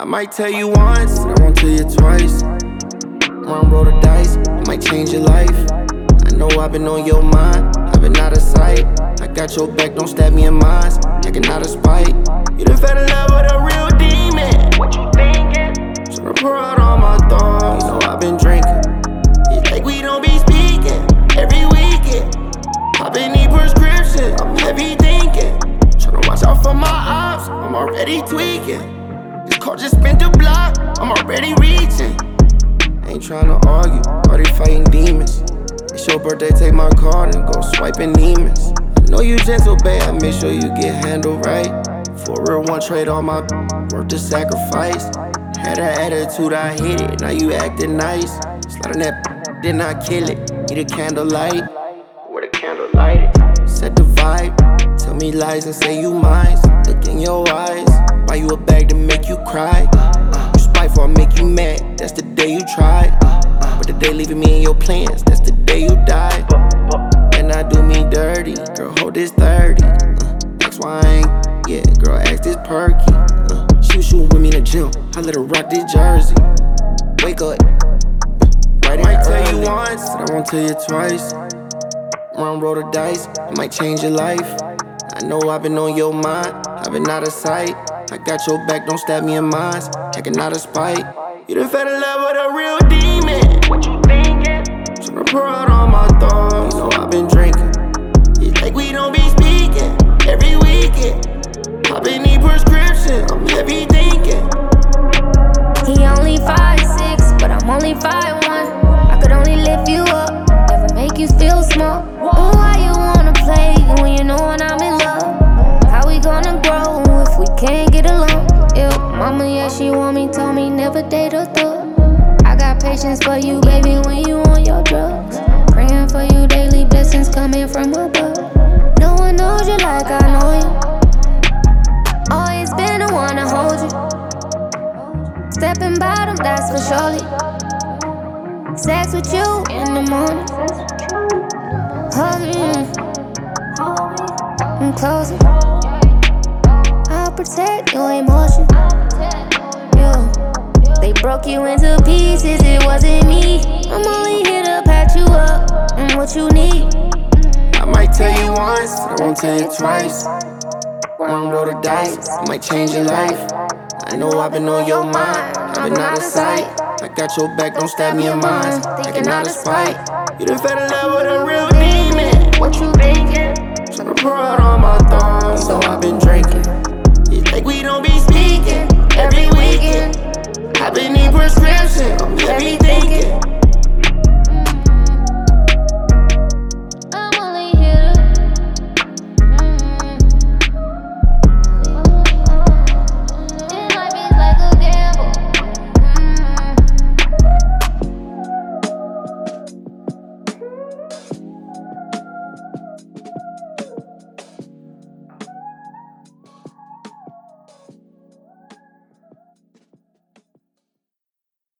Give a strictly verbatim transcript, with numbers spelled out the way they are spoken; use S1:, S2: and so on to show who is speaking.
S1: might tell you once, I won't tell you twice. Run, roll the dice, it might change your life. I know I've been on your mind, I've been out of sight. I got your back, don't stab me in mine, acting out of spite. You done fell in love with a real demon. What you thinking? Tryna pour out all my thoughts. You know I've been drinking. It's like we don't be speaking every weekend. I've been need prescription, I'm heavy thinking. Tryna watch out for my ops, I'm already tweaking. This car just spent the block, I'm already reaching. Ain't tryna argue, already fighting demons. It's your birthday, take my card and go swiping demons. I know you gentle, babe, I make sure you get handled right. For real, one trade on my worth the sacrifice. Had an attitude, I hit it, now you acting nice. Slide on that, then I kill it. Need a candlelight, where the candle light it. Set the vibe, tell me lies and say you mine. Look in your eyes, buy you a bag to make you cry. You spiteful, I make you mad, that's the day you tried. But the day leaving me in your plans, that's the day you died. And I do me dirty, girl, hold this thirty. Uh, that's why I ain't, yeah, girl, ask this perky. Uh, she was shooting with me in the gym, I let her rock this jersey. Wake up, right in. I might tell you once, but I won't tell you twice. Run, roll the dice, it might change your life. I know I've been on your mind, I've been out of sight. I got your back, don't stab me in mine, acting out of spite. You done fell in love with a real demon. What you thinking? Tryna pour out all my thoughts. You know I've been drinking. It's like we don't be speaking every weekend. I've been need prescription, I'm heavy thinking.
S2: He only five six, but I'm only five one. I could only lift you up, never make you feel small. Why you wanna play when you know when I'm in love? How we gonna grow if we can't get along? Yeah, mama, yeah, she want me, told me never date a thug. I got patience for you, baby, when you on your drugs. Praying for you, daily blessings coming from above. No one knows you like I know you. Always been the one to hold you. Stepping bottom, that's for surely. Sex with you in the morning. Hug me, I'm closer. I'll protect your emotion. Yeah. They broke you into pieces, it wasn't me. I'm only here to patch you up and what you need.
S1: I might tell you once, but I won't tell you twice. Run, roll the dice, it might change your life. I know I've been on your mind, I've been out of sight. I got your back, don't stab me in mine, acting out of spite. You done fell in love with a real demon.
S2: What you thinking?
S1: Tryna pour out all my thoughts, so I've been drinking. It's like we don't be speaking every weekend. I've been need prescription, I'm heavy thinking.